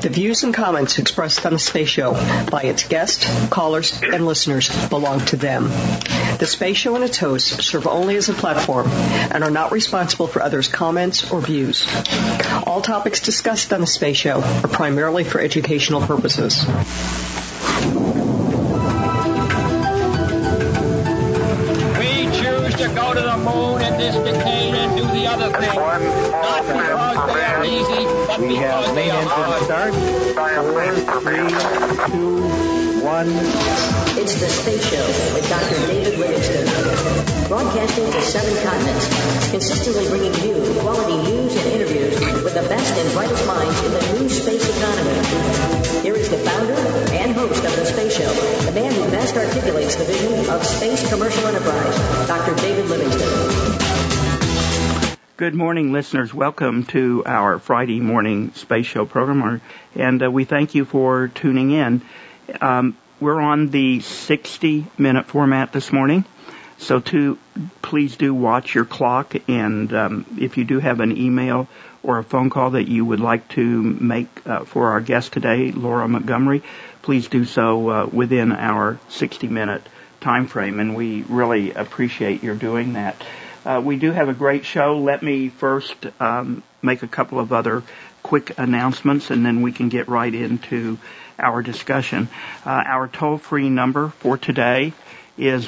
The views and comments expressed on the Space Show by its guests, callers, and listeners belong to them. The Space Show and its hosts serve only as a platform and are not responsible for others' comments or views. All topics discussed on the Space Show are primarily for educational purposes. We choose to go to the moon in this decade and do the other thing. Not because they are easy, but because they are hard. Start. 4, 3, 2, 1. It's the Space Show with Dr. David Livingston. Broadcasting to 7 continents, consistently bringing you quality news and interviews with the best and brightest minds in the new space economy. Here is the founder and host of the Space Show, the man who best articulates the vision of space commercial enterprise, Dr. David Livingston. Good morning, listeners. Welcome to our Friday morning Space Show program, and we thank you for tuning in. We're on the 60-minute format this morning, so please do watch your clock, and if you do have an email or a phone call that you would like to make for our guest today, Laura Montgomery, please do so within our 60-minute time frame, and we really appreciate your doing that. We do have a great show. Let me first make a couple of other quick announcements, and then we can get right into our discussion. Our toll-free number for today is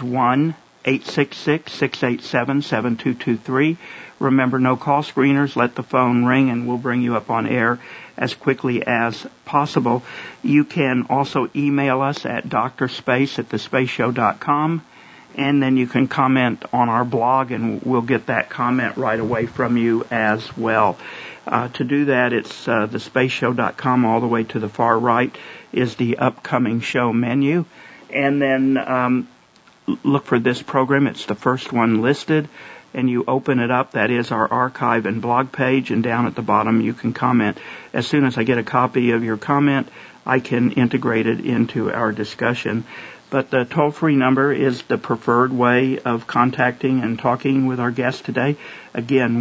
1-866-687-7223. Remember, no call screeners. Let the phone ring, and we'll bring you up on air as quickly as possible. You can also email us at drspace@thespaceshow.com. And then you can comment on our blog, and we'll get that comment right away from you as well. To do that, it's thespaceshow.com. All the way to the far right is the upcoming show menu. And then look for this program. It's the first one listed. And you open it up. That is our archive and blog page. And down at the bottom, you can comment. As soon as I get a copy of your comment, I can integrate it into our discussion. But the toll-free number is the preferred way of contacting and talking with our guest today. Again,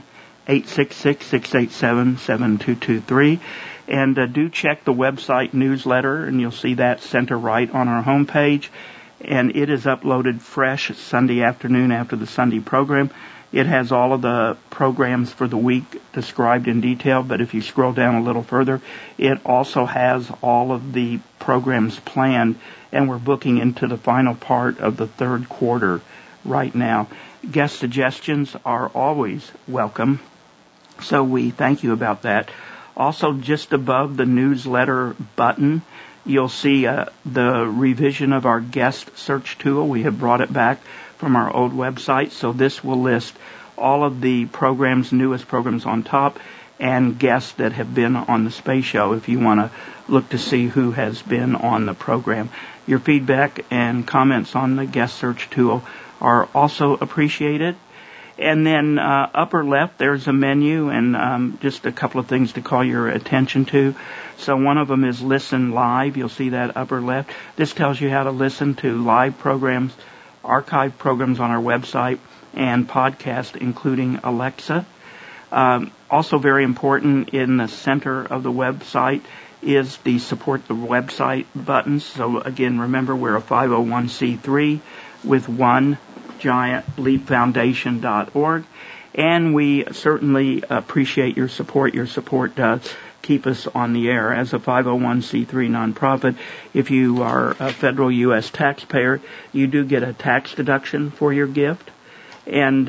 1-866-687-7223. And do check the website newsletter, and you'll see that center right on our homepage. And it is uploaded fresh Sunday afternoon after the Sunday program. It has all of the programs for the week described in detail, but if you scroll down a little further, it also has all of the programs planned, and we're booking into the final part of the third quarter right now. Guest suggestions are always welcome, so we thank you about that. Also, just above the newsletter button, you'll see the revision of our guest search tool. We have brought it back from our old website, so this will list all of the programs, newest programs on top, and guests that have been on the Space Show if you want to look to see who has been on the program. Your feedback and comments on the guest search tool are also appreciated. And then upper left, there's a menu and just a couple of things to call your attention to. So one of them is Listen Live. You'll see that upper left. This tells you how to listen to live programs, archive programs on our website, and podcast, including Alexa. Also very important, in the center of the website is the Support the Website button. So again, remember, we're a 501c3 with OneGiantLeapFoundation.org, and we certainly appreciate your support. Your support does keep us on the air. As a 501c3 nonprofit, if you are a federal U.S. taxpayer, you do get a tax deduction for your gift. And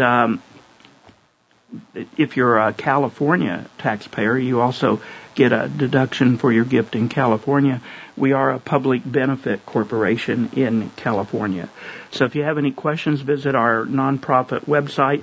if you're a California taxpayer, you also get a deduction for your gift in California. We are a public benefit corporation in California. So if you have any questions, visit our nonprofit website,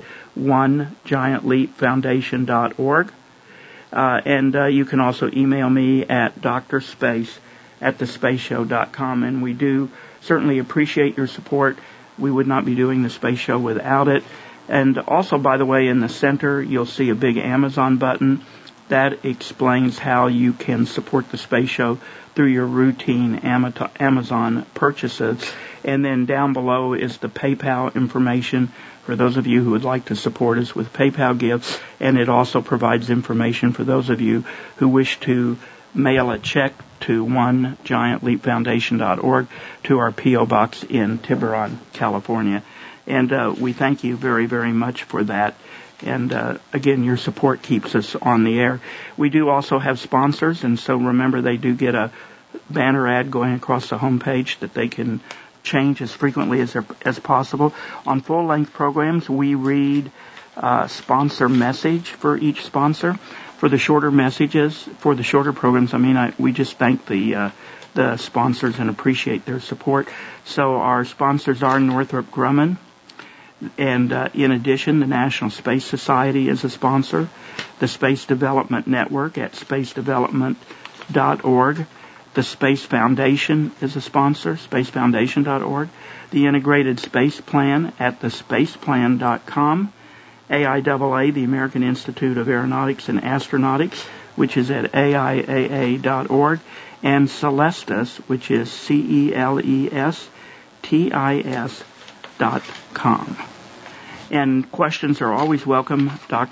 OneGiantLeapFoundation.org. And you can also email me at drspace@thespaceshow.com. And we do certainly appreciate your support. We would not be doing the Space Show without it. And also, by the way, in the center, you'll see a big Amazon button. That explains how you can support the Space Show through your routine Amazon purchases. And then down below is the PayPal information for those of you who would like to support us with PayPal gifts. And it also provides information for those of you who wish to mail a check to onegiantleapfoundation.org to our P.O. Box in Tiburon, California. And we thank you very, very much for that. And again, your support keeps us on the air. We do also have sponsors, and so remember they do get a banner ad going across the homepage that they can change as frequently as possible. On full-length programs, we read sponsor message for each sponsor. For the shorter messages, for the shorter programs, we just thank the sponsors and appreciate their support. So our sponsors are Northrop Grumman, and in addition, the National Space Society is a sponsor, the Space Development Network at spacedevelopment.org, the Space Foundation is a sponsor, spacefoundation.org, the Integrated Space Plan at thespaceplan.com, AIAA, the American Institute of Aeronautics and Astronautics, which is at AIAA.org, and Celestis, which is CELESTIS.com. And questions are always welcome,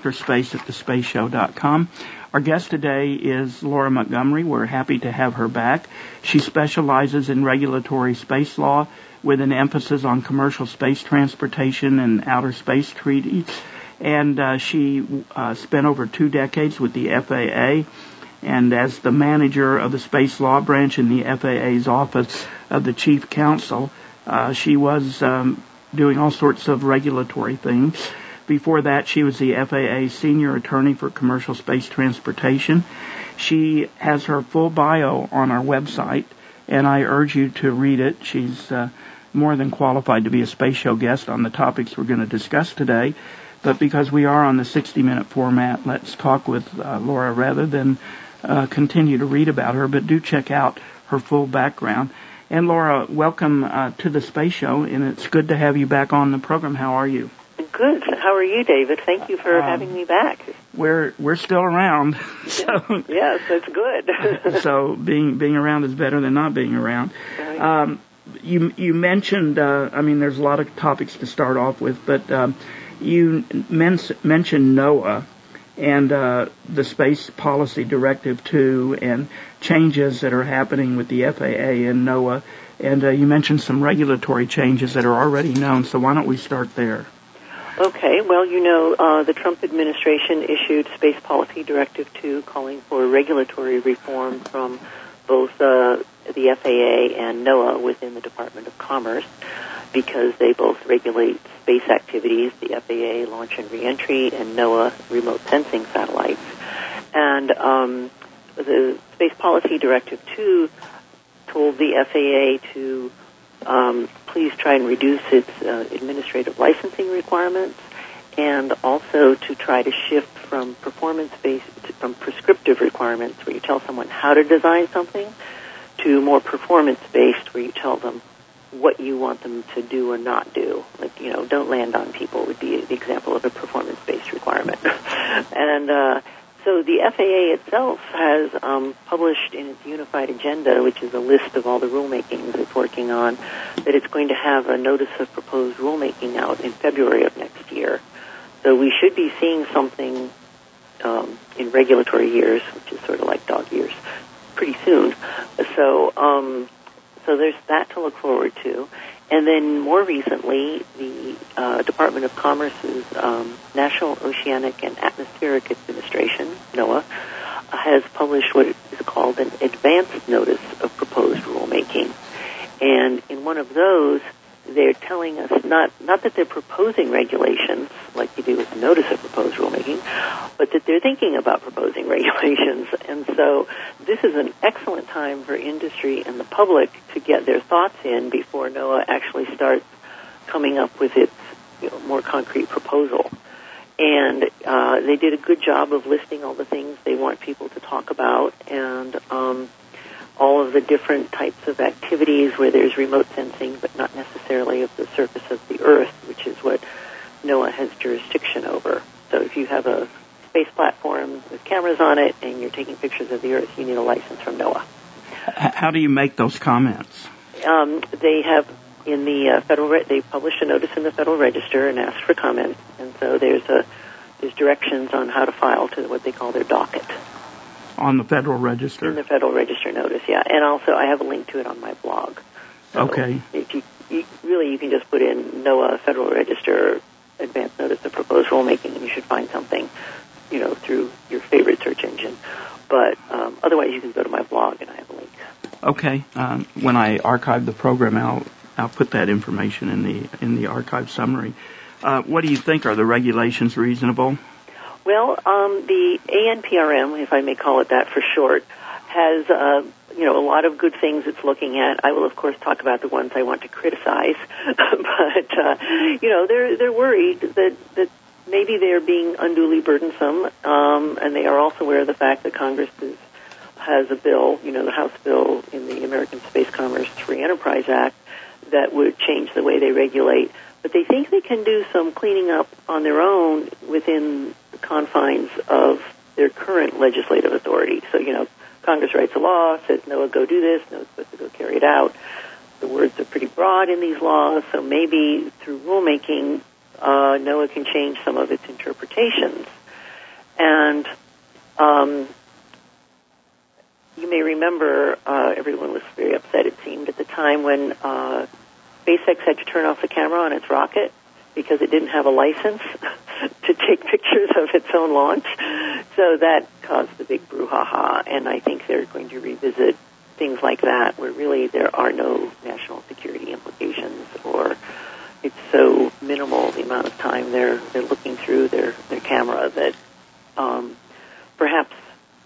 drspace@thespaceshow.com. Our guest today is Laura Montgomery. We're happy to have her back. She specializes in regulatory space law with an emphasis on commercial space transportation and outer space treaties. And she spent over 2 decades with the FAA, and as the manager of the Space Law Branch in the FAA's Office of the Chief Counsel, she was doing all sorts of regulatory things. Before that, she was the FAA Senior Attorney for Commercial Space Transportation. She has her full bio on our website, and I urge you to read it. She's more than qualified to be a Space Show guest on the topics we're going to discuss today. But because we are on the 60-minute format, let's talk with Laura rather than continue to read about her, but do check out her full background. And Laura, welcome to the Space Show, and it's good to have you back on the program. How are you? Good. How are you, David? Thank you for having me back. We're still around. So, yes, that's good. So being around is better than not being around. Right. You mentioned, there's a lot of topics to start off with, but you mentioned NOAA and the Space Policy Directive 2 and changes that are happening with the FAA and NOAA. And you mentioned some regulatory changes that are already known, so why don't we start there? Okay. Well, the Trump administration issued Space Policy Directive 2 calling for regulatory reform from both the FAA and NOAA within the Department of Commerce, because they both regulate space activities, the FAA launch and reentry, and NOAA remote sensing satellites. And the Space Policy Directive 2 told the FAA to please try and reduce its administrative licensing requirements, and also to try to shift from from prescriptive requirements where you tell someone how to design something to more performance-based where you tell them what you want them to do or not do. Like, don't land on people would be the example of a performance-based requirement. And so the FAA itself has published in its Unified Agenda, which is a list of all the rulemakings it's working on, that it's going to have a notice of proposed rulemaking out in February of next year. So we should be seeing something in regulatory years, which is sort of like dog years, pretty soon. So there's that to look forward to. And then more recently, the Department of Commerce's National Oceanic and Atmospheric Administration, NOAA, has published what is called an advanced notice of proposed rulemaking. And in one of those, they're telling us not that they're proposing regulations like you do with the notice of proposed rulemaking, but that they're thinking about proposing regulations. And so this is an excellent time for industry and the public to get their thoughts in before NOAA actually starts coming up with its more concrete proposal. And they did a good job of listing all the things they want people to talk about, and all of the different types of activities where there's remote sensing, but not necessarily of the surface of the Earth, which is what NOAA has jurisdiction over. So if you have a space platform with cameras on it and you're taking pictures of the Earth, you need a license from NOAA. How do you make those comments? They have in the they published a notice in the Federal Register and asked for comments, and so there's directions on how to file to what they call their docket. On the Federal Register? In the Federal Register notice, yeah. And also I have a link to it on my blog. So okay. If you can just put in NOAA Federal Register Advance Notice of Proposed Rulemaking, and you should find something, through your favorite search engine. But otherwise, you can go to my blog, and I have a link. Okay. When I archive the program, I'll put that information in the archive summary. What do you think? Are the regulations reasonable? Well, the ANPRM, if I may call it that for short, has a lot of good things it's looking at. I will, of course, talk about the ones I want to criticize, but they're worried that maybe they're being unduly burdensome, and they are also aware of the fact that Congress has a bill, the House bill in the American Space Commerce Free Enterprise Act, that would change the way they regulate. But they think they can do some cleaning up on their own within the confines of their current legislative authority. So, Congress writes a law, says NOAA go do this, NOAA's supposed to go carry it out. The words are pretty broad in these laws, so maybe through rulemaking, NOAA can change some of its interpretations. And you may remember everyone was very upset, it seemed, at the time when SpaceX had to turn off the camera on its rocket because it didn't have a license to take pictures of its own launch. So that caused the big brouhaha, and I think they're going to revisit things like that where really there are no national security implications, or it's so minimal the amount of time they're looking through their camera that perhaps,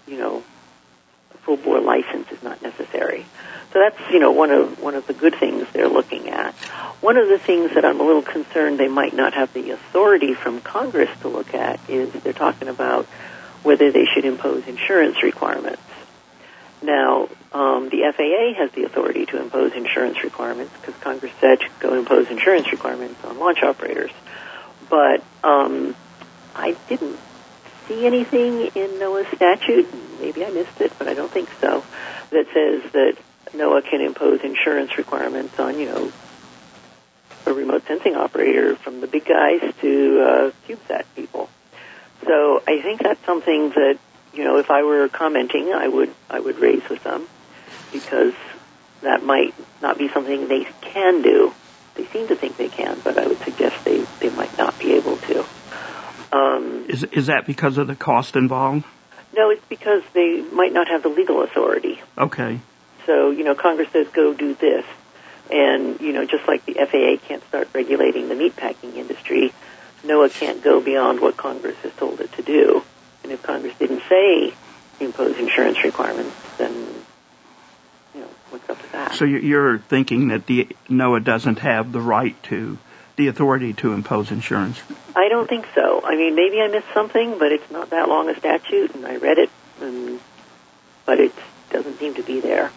a full-bore license is not necessary. So that's, one of the good things they're looking at. One of the things that I'm a little concerned they might not have the authority from Congress to look at is they're talking about whether they should impose insurance requirements. Now, the FAA has the authority to impose insurance requirements because Congress said to go impose insurance requirements on launch operators. But I didn't see anything in NOAA's statute, maybe I missed it, but I don't think so, that says that NOAA can impose insurance requirements on, a remote sensing operator from the big guys to CubeSat people. So I think that's something that, if I were commenting, I would raise with them, because that might not be something they can do. They seem to think they can, but I would suggest they might not be able to. Is that because of the cost involved? No, it's because they might not have the legal authority. Okay. So, Congress says go do this. And, just like the FAA can't start regulating the meatpacking industry, NOAA can't go beyond what Congress has told it to do. And if Congress didn't say impose insurance requirements, then, what's up with that? So you're thinking that the NOAA doesn't have the authority to impose insurance? I don't think so. I mean, maybe I missed something, but it's not that long a statute, and I read it, but it doesn't seem to be there.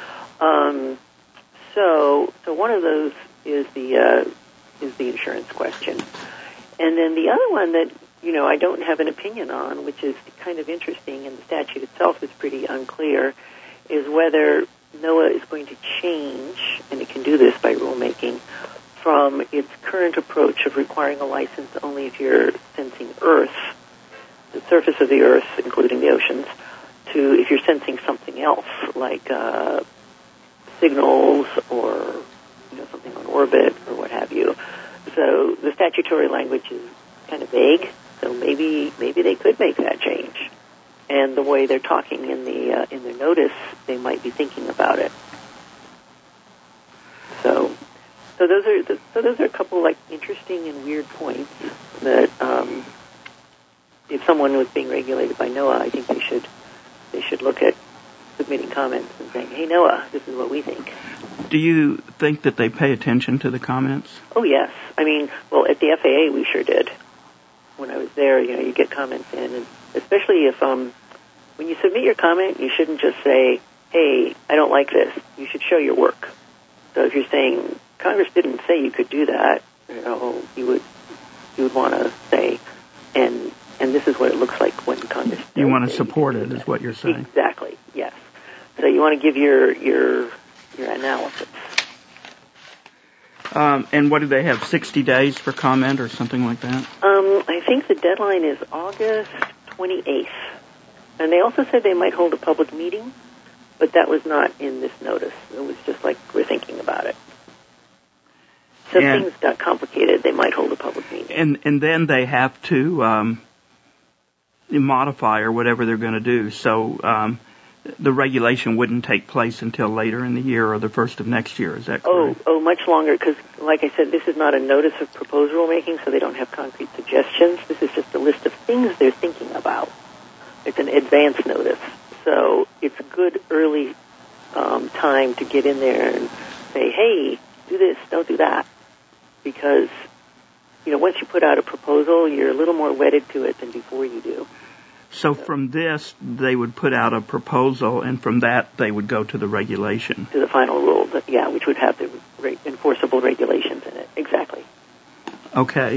So one of those is the insurance question. And then the other one that, I don't have an opinion on, which is kind of interesting, and the statute itself is pretty unclear, is whether NOAA is going to change, and it can do this by rulemaking, from its current approach of requiring a license only if you're sensing Earth, the surface of the Earth, including the oceans, to if you're sensing something else, like signals or something on orbit or what have you. So the statutory language is kind of vague. So maybe they could make that change. And the way they're talking in their notice, they might be thinking about it. So those are a couple interesting and weird points that if someone was being regulated by NOAA, I think they should look at submitting comments and saying, "Hey NOAA, this is what we think." Do you think that they pay attention to the comments? Oh yes, I mean, well at the FAA we sure did. When I was there, you get comments in, and especially if when you submit your comment, you shouldn't just say, "Hey, I don't like this." You should show your work. So if you're saying Congress didn't say you could do that, you would want to say, and this is what it looks like when Congress. You want to support it, is what you're saying. Exactly. Yes. So you want to give your analysis. And what do they have? 60 days for comment or something like that? I think the deadline is August 28th. And they also said they might hold a public meeting, but that was not in this notice. It was just like, we're thinking about it. So things got complicated. They might hold a public meeting. And then they have to modify or whatever they're going to do. So the regulation wouldn't take place until later in the year or the first of next year. Is that correct? Oh, much longer, because, like I said, this is not a notice of proposed rulemaking, so they don't have concrete suggestions. This is just a list of things they're thinking about. It's an advance notice, so it's a good early time to get in there and say, hey, do this, don't do that, because, once you put out a proposal, you're a little more wedded to it than before you do. So from this, they would put out a proposal, and from that, they would go to the regulation. To the final rule, which would have the enforceable regulations in it. Exactly. Okay.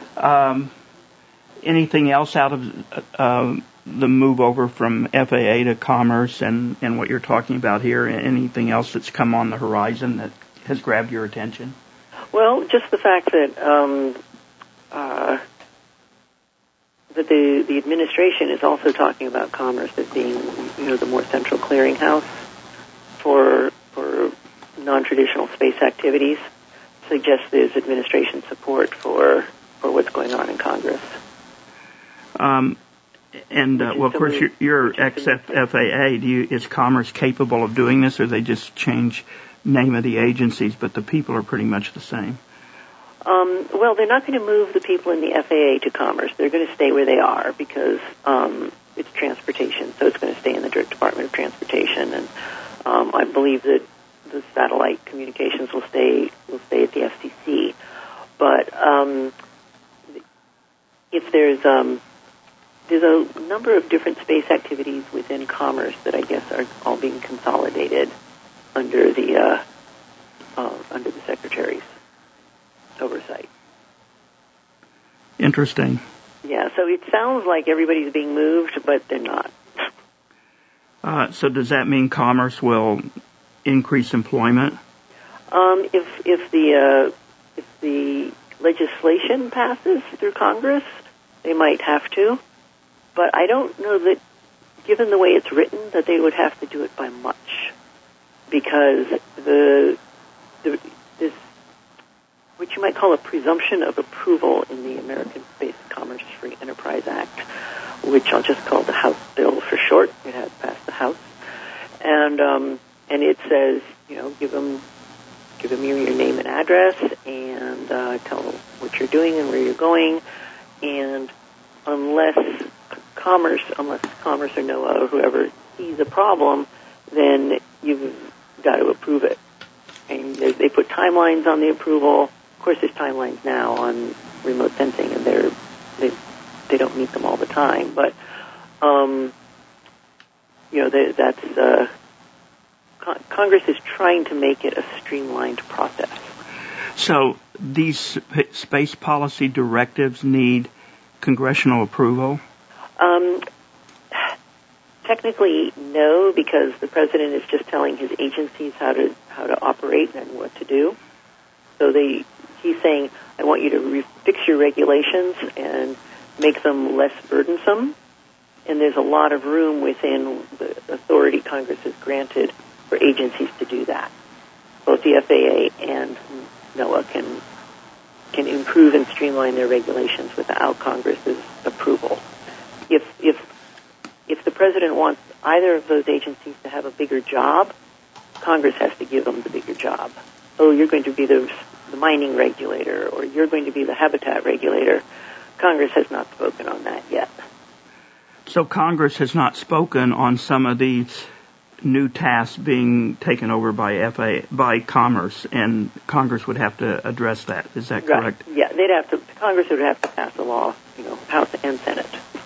Anything else out of the move over from FAA to Commerce and what you're talking about here? Anything else that's come on the horizon that has grabbed your attention? Well, just the fact that that the administration is also talking about Commerce as being, the more central clearinghouse for non-traditional space activities, suggests there's administration support for what's going on in Congress. Of course, you're ex-FAA. Is Commerce capable of doing this, or they just change name of the agencies, but the people are pretty much the same? Well, they're not going to move the people in the FAA to Commerce. They're going to stay where they are because it's transportation, so it's going to stay in the Department of Transportation. And I believe that the satellite communications will stay at the FCC. But if there's a number of different space activities within Commerce that I guess are all being consolidated under the Secretary's oversight. Interesting. Yeah, so it sounds like everybody's being moved, but they're not. So does that mean Commerce will increase employment? If the legislation passes through Congress, they might have to. But I don't know that, given the way it's written, that they would have to do it by much, because this what you might call a presumption of approval in the American Space Commerce Free Enterprise Act, which I'll just call the House bill for short. It has passed the House, and it says, give them your name and address, and tell them what you're doing and where you're going, and unless Commerce or NOAA or whoever sees a problem, then you've got to approve it. And they put timelines on the approval. Of course, there's timelines now on remote sensing, and they don't meet them all the time. But Congress is trying to make it a streamlined process. So these space policy directives need congressional approval? Technically, no, because the president is just telling his agencies how to operate and what to do. So he's saying, I want you to fix your regulations and make them less burdensome. And there's a lot of room within the authority Congress has granted for agencies to do that. Both the FAA and NOAA can improve and streamline their regulations without Congress's approval. If the president wants either of those agencies to have a bigger job, Congress has to give them the bigger job. Oh, you're going to be the mining regulator, or you're going to be the habitat regulator. Congress has not spoken on that yet. So Congress has not spoken on some of these new tasks being taken over by Commerce, and Congress would have to address that. Is that correct? Right. Yeah, Congress would have to pass a law, House and Senate.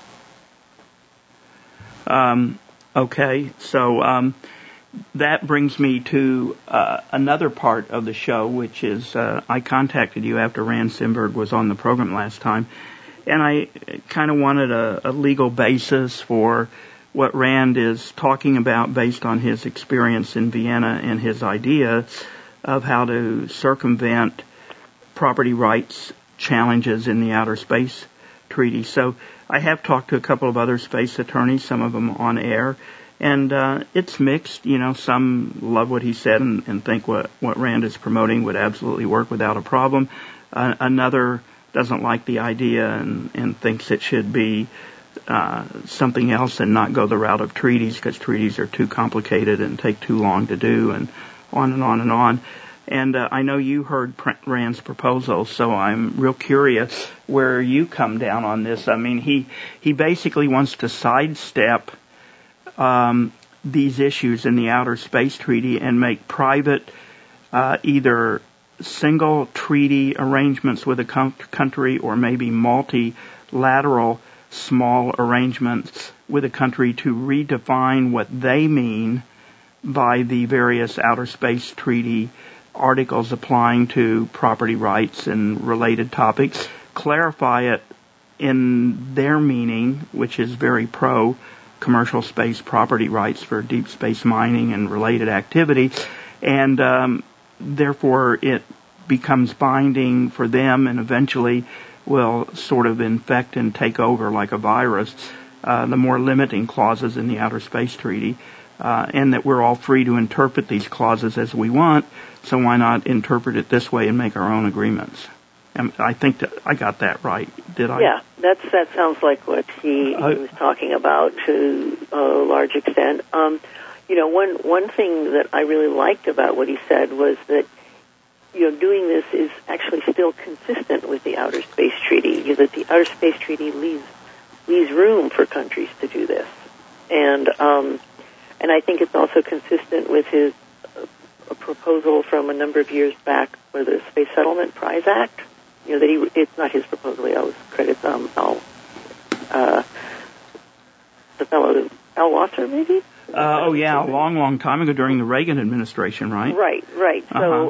Okay, so that brings me to another part of the show, which is I contacted you after Rand Simberg was on the program last time, and I kind of wanted a legal basis for what Rand is talking about based on his experience in Vienna and his idea of how to circumvent property rights challenges in the Outer Space Treaty. So I have talked to a couple of other space attorneys, some of them on air, and it's mixed. You know, some love what he said and think what Rand is promoting would absolutely work without a problem. Another doesn't like the idea and thinks it should be something else and not go the route of treaties because treaties are too complicated and take too long to do, and on and on and on. And I know you heard Rand's proposal, so I'm real curious where you come down on this. I mean, he basically wants to sidestep these issues in the Outer Space Treaty and make private either single treaty arrangements with a country or maybe multilateral small arrangements with a country to redefine what they mean by the various Outer Space Treaty articles applying to property rights and related topics, clarify it in their meaning, which is very pro commercial space property rights for deep space mining and related activity, and therefore it becomes binding for them and eventually will sort of infect and take over like a virus the more limiting clauses in the Outer Space Treaty, and that we're all free to interpret these clauses as we want, so why not interpret it this way and make our own agreements? I think that I got that right, did I? Yeah, that sounds like what he was talking about to a large extent. You know, one thing that I really liked about what he said was that, you know, doing this is actually still consistent with the Outer Space Treaty. You know, that the Outer Space Treaty leaves room for countries to do this, and I think it's also consistent with his a proposal from a number of years back for the Space Settlement Prize Act. You know, that it's not his proposal. He always credits the fellow Al Wasser, maybe. A long time ago during the Reagan administration, right? Right. So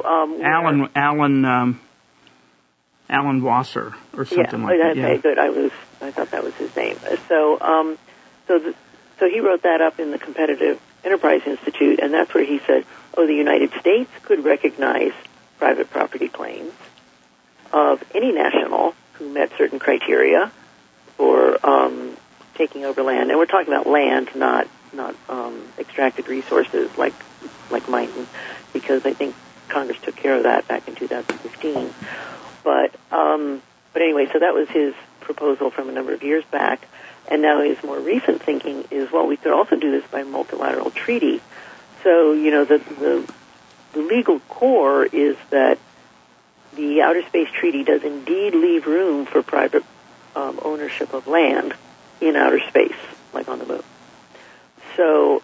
Alan Wasser or something like that. Okay, good. I thought that was his name. So so he wrote that up in the Competitive Enterprise Institute, and that's where he said, the United States could recognize private property claims of any national who met certain criteria for taking over land, and we're talking about land, not extracted resources like mining, because I think Congress took care of that back in 2015. But anyway, so that was his proposal from a number of years back, and now his more recent thinking is, well, we could also do this by multilateral treaty. So, you know, the legal core is that the Outer Space Treaty does indeed leave room for private ownership of land in outer space, like on the moon. So,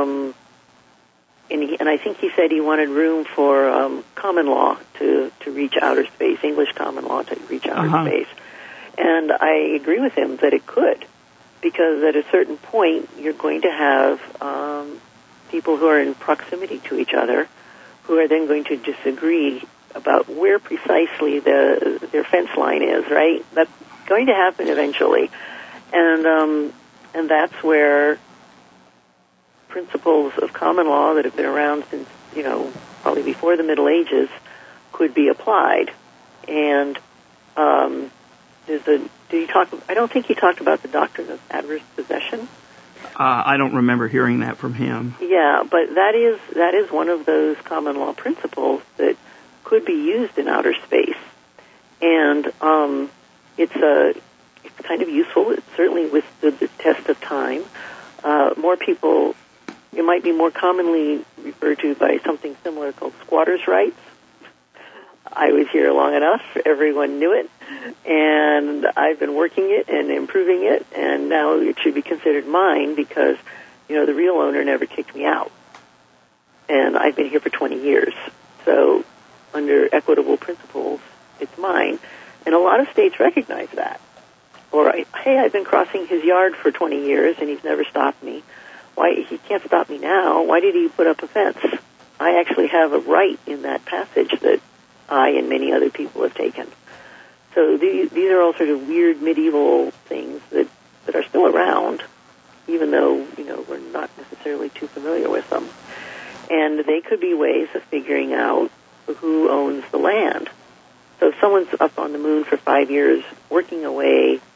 and I think he said he wanted room for common law to reach outer space, English common law to reach outer space. And I agree with him that it could, because at a certain point you're going to have people who are in proximity to each other who are then going to disagree about where precisely their fence line is, right? That's going to happen eventually. And that's where principles of common law that have been around since, you know, probably before the Middle Ages could be applied. And I don't think he talked about the doctrine of adverse possession. I don't remember hearing that from him. Yeah, but that is one of those common law principles that could be used in outer space, and it's kind of useful. It certainly withstood the test of time. More people, it might be more commonly referred to by something similar called squatters' rights. I was here long enough; everyone knew it, and I've been working it and improving it, and now it should be considered mine because, you know, the real owner never kicked me out, and I've been here for 20 years. So, under equitable principles, it's mine, and a lot of states recognize that. Or, hey, I've been crossing his yard for 20 years, and he's never stopped me. Why he can't stop me now? Why did he put up a fence? I actually have a right in that passage that I and many other people have taken. So these are all sort of weird medieval things that are still around, even though, you know, we're not necessarily too familiar with them. And they could be ways of figuring out who owns the land. So if someone's up on the moon for 5 years working away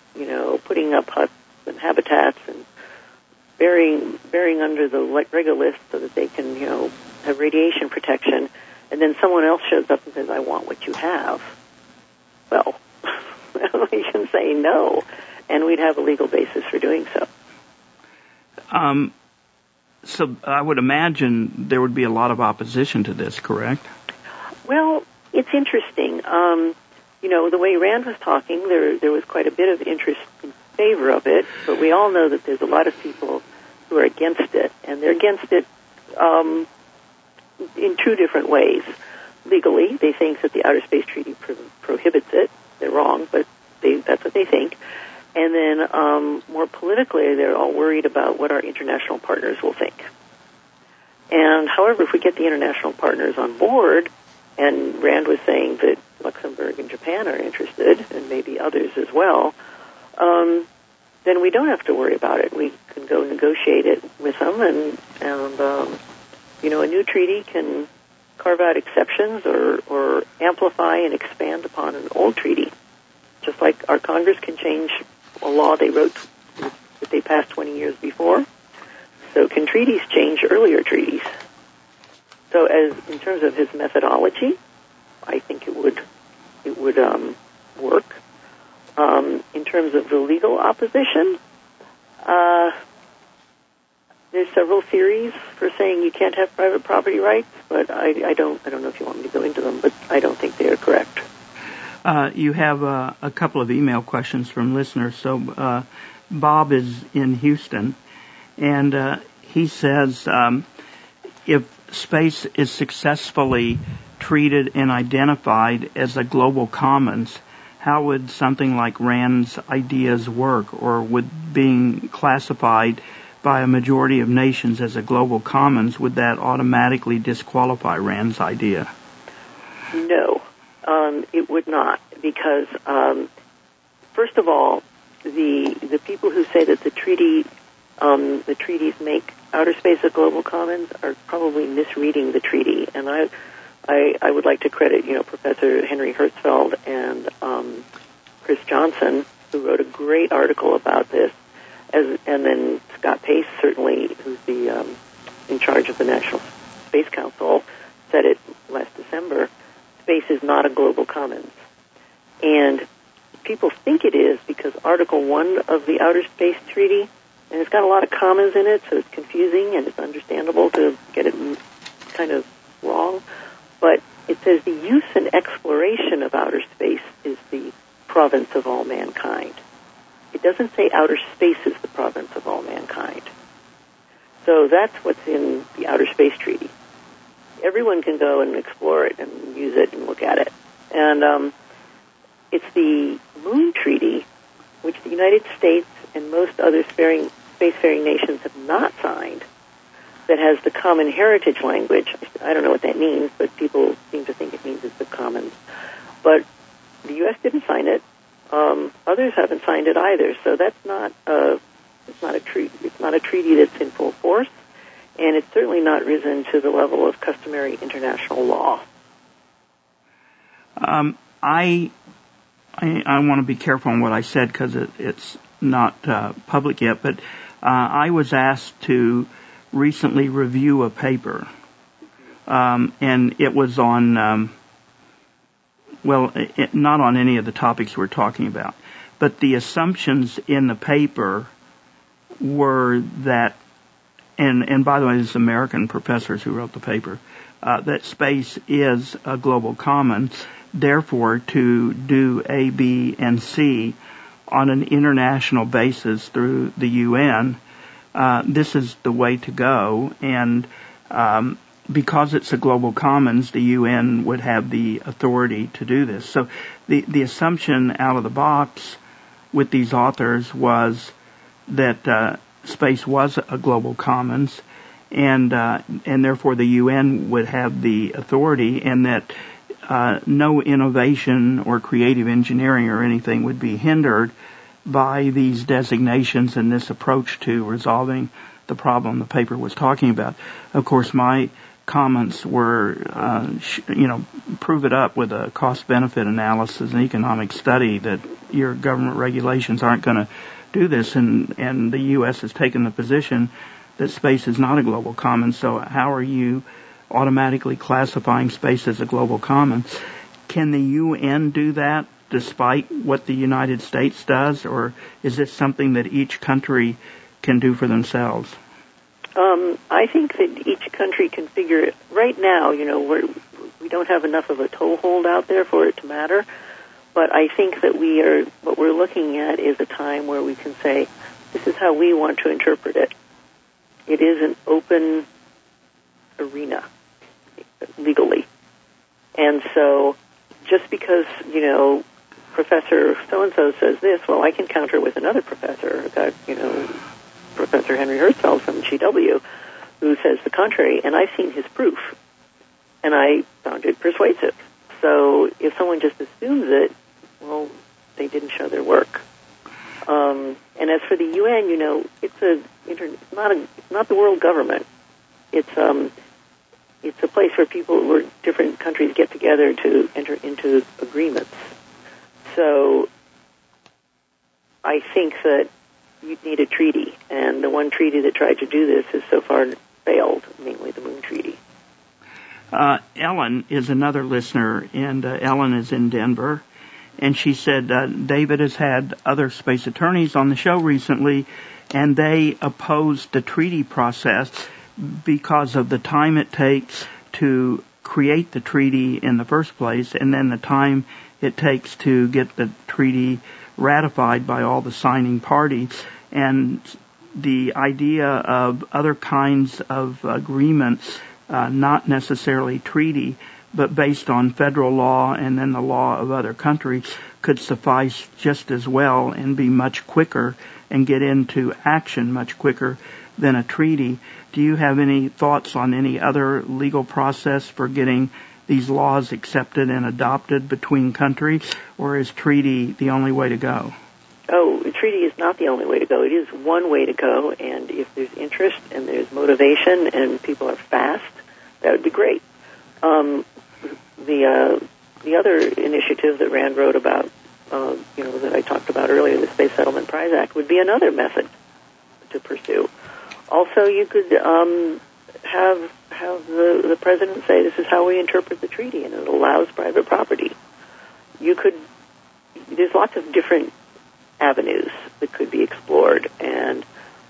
putting up huts and habitats and burying under the regolith so that they can, have radiation protection, and then someone else shows up and says, I want what you have. Well, we can say no, and we'd have a legal basis for doing so. So I would imagine there would be a lot of opposition to this, correct? Well, it's interesting. The way Rand was talking, there was quite a bit of interest in favor of it, but we all know that there's a lot of people who are against it, and they're against it in two different ways. Legally, they think that the Outer Space Treaty prohibits it. They're wrong, but that's what they think. And then more politically, they're all worried about what our international partners will think. And however, if we get the international partners on board, and Rand was saying that Luxembourg and Japan are interested, and maybe others as well, then we don't have to worry about it. We can go negotiate it with them, and a new treaty can carve out exceptions or amplify and expand upon an old treaty, just like our Congress can change a law they wrote that they passed 20 years before. So can treaties change earlier treaties? So in terms of his methodology, I think it would work. In terms of the legal opposition, there's several theories for saying you can't have private property rights, but I don't know if you want me to go into them, but I don't think they are correct. You have a couple of email questions from listeners. So Bob is in Houston, and he says, if space is successfully treated and identified as a global commons, how would something like Rand's ideas work? Or would being classified by a majority of nations as a global commons, would that automatically disqualify Rand's idea? No, it would not, because first of all, the people who say that the treaties make outer space a global commons are probably misreading the treaty. And I would like to credit, Professor Henry Hertzfeld and Chris Johnson, who wrote a great article about this, and then Scott Pace, certainly, who's the in charge of the National Space Council, said it last December. Space is not a global commons. And people think it is because Article 1 of the Outer Space Treaty, and it's got a lot of commas in it, so it's confusing and it's understandable to get it kind of wrong. But it says the use and exploration of outer space is the province of all mankind. It doesn't say outer space is the province of all mankind. So that's what's in the Outer Space Treaty. Everyone can go and explore it and use it and look at it. And it's the Moon Treaty, which the United States and most other spacefaring nations have not signed, that has the common heritage language. I don't know what that means, but people seem to think it means it's the commons. But the U.S. didn't sign it. Others haven't signed it either. So that's not it's not a treaty. It's not a treaty that's in full force, and it's certainly not risen to the level of customary international law. I want to be careful on what I said because it's not public yet, but I was asked to recently review a paper, and it was on, not on any of the topics we're talking about, but the assumptions in the paper were that, and by the way, this is American professors who wrote the paper, that space is a global commons. Therefore, to do A, B, and C on an international basis through the UN, this is the way to go. And because it's a global commons, the UN would have the authority to do this. So the assumption out of the box with these authors was that space was a global commons, and therefore the UN would have the authority, and that no innovation or creative engineering or anything would be hindered by these designations and this approach to resolving the problem the paper was talking about. Of course, my comments were, prove it up with a cost-benefit analysis and economic study that your government regulations aren't going to do this, and the U.S. has taken the position that space is not a global commons. So how are you automatically classifying space as a global commons? Can the UN do that despite what the United States does, or is this something that each country can do for themselves? I think that each country can figure it. Right now, we don't have enough of a toehold out there for it to matter. But I think that what we're looking at is a time where we can say, this is how we want to interpret it. It is an open arena, legally. And so, just because, Professor so-and-so says this, well, I can counter with another professor. I've got, Professor Henry Hertzfeld from GW, who says the contrary, and I've seen his proof, and I found it persuasive. So if someone just assumes it, well, they didn't show their work. And as for the UN, it's not the world government. It's a place where different countries get together to enter into agreements. So I think that you'd need a treaty, and the one treaty that tried to do this has so far failed, namely the Moon Treaty. Ellen is another listener, and Ellen is in Denver, and she said David has had other space attorneys on the show recently, and they opposed the treaty process because of the time it takes to create the treaty in the first place, and then the time it takes to get the treaty ratified by all the signing parties, and the idea of other kinds of agreements, not necessarily treaty, but based on federal law and then the law of other countries, could suffice just as well and be much quicker and get into action much quicker than a treaty. Do you have any thoughts on any other legal process for getting these laws accepted and adopted between countries, or is treaty the only way to go? Oh, a treaty is not the only way to go. It is one way to go, and if there's interest and there's motivation and people are fast, that would be great. The other initiative that Rand wrote about, that I talked about earlier, the Space Settlement Prize Act, would be another method to pursue. Also, you could have the president say, this is how we interpret the treaty, and it allows private property. There's lots of different avenues that could be explored, and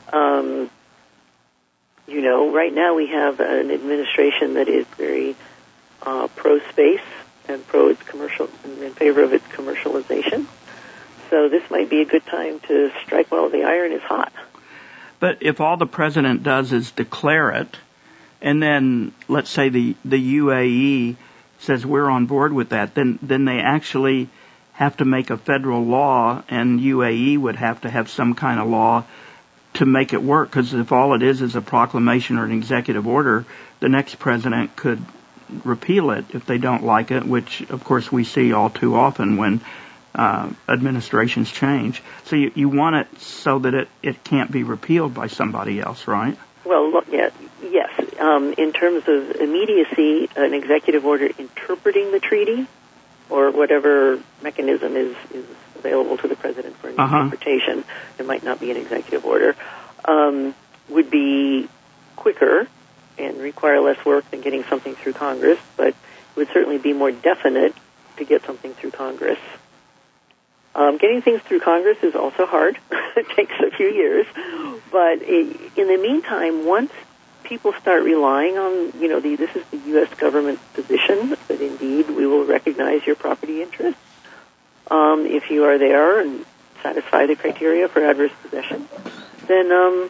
right now we have an administration that is very pro-space and in favor of its commercialization. So this might be a good time to strike while the iron is hot. But if all the president does is declare it, and then let's say the UAE says we're on board with that, then they actually have to make a federal law, and UAE would have to have some kind of law to make it work, because if all it is a proclamation or an executive order, the next president could repeal it if they don't like it, which, of course, we see all too often when administrations change. So you want it so that it can't be repealed by somebody else, right? Well, yes. In terms of immediacy, an executive order interpreting the treaty, or whatever mechanism is available to the president for an interpretation, it might not be an executive order, would be quicker and require less work than getting something through Congress, but it would certainly be more definite to get something through Congress. Getting things through Congress is also hard. It takes a few years. But in the meantime, once people start relying on, this is the U.S. government position, that indeed we will recognize your property interests if you are there and satisfy the criteria for adverse possession, then,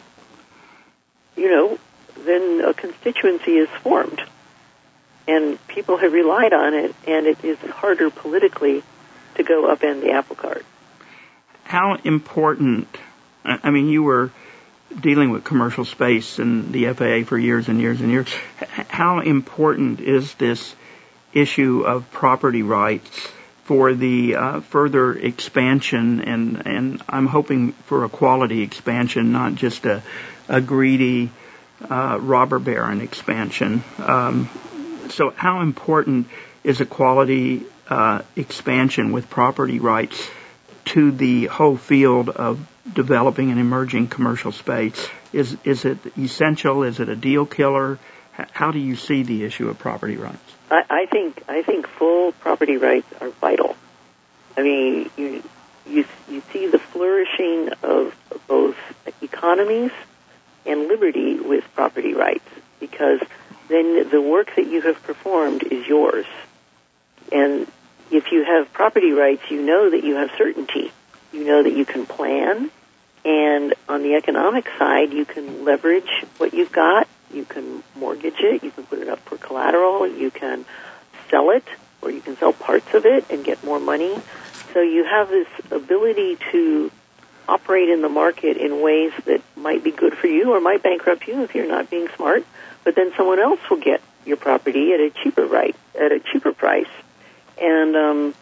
then a constituency is formed. And people have relied on it, and it is harder politically to go upend the apple cart. How important, you were dealing with commercial space and the FAA for years and years and years. How important is this issue of property rights for the further expansion, and I'm hoping for a quality expansion, not just a greedy robber baron expansion. So how important is a quality expansion with property rights to the whole field of developing an emerging commercial space? Is it essential? Is it a deal killer? How do you see the issue of property rights? I think full property rights are vital. I mean, you see the flourishing of both economies and liberty with property rights, because then the work that you have performed is yours. And if you have property rights, you know that you have certainty. You know that you can plan, and on the economic side, you can leverage what you've got. You can mortgage it, you can put it up for collateral, you can sell it, or you can sell parts of it and get more money. So you have this ability to operate in the market in ways that might be good for you or might bankrupt you if you're not being smart, but then someone else will get your property at a cheaper price. And